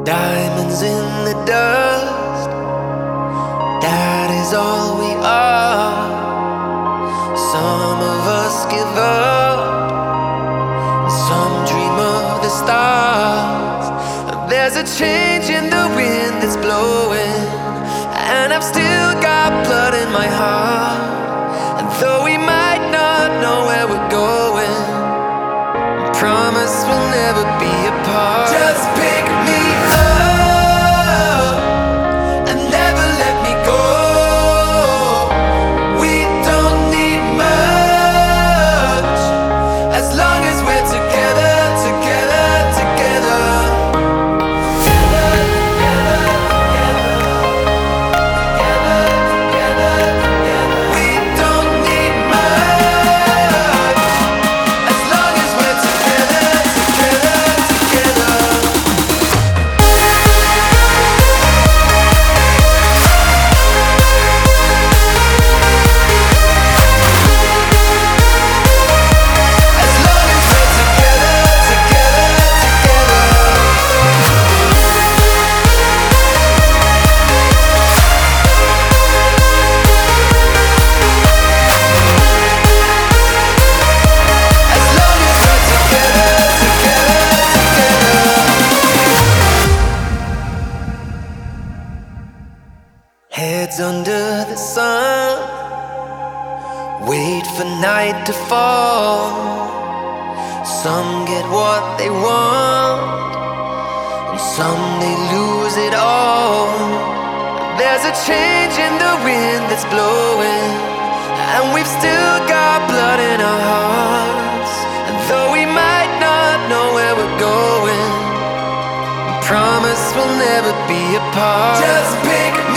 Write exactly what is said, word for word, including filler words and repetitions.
Diamonds in the dust, that is all we are. Some of us give up, some dream of the stars. There's a change in the wind that's blowing, and I've still got blood in my heart. And though we might not know where we're going, I promise we'll never be apart. Just pick me up and never let me go. We don't need much as long as we're together, together, together. Together, together, together, together, together. We don't need much as long as we're together, together, together. As long as we're together, together, together. As long as we're together, together, together. Heads under the sun, wait for night to fall. Some get what they want, and some they lose it all. There's a change in the wind that's blowing, and we've still got blood in our hearts. And though we might not know where we're going, I promise we'll never be apart. Just pick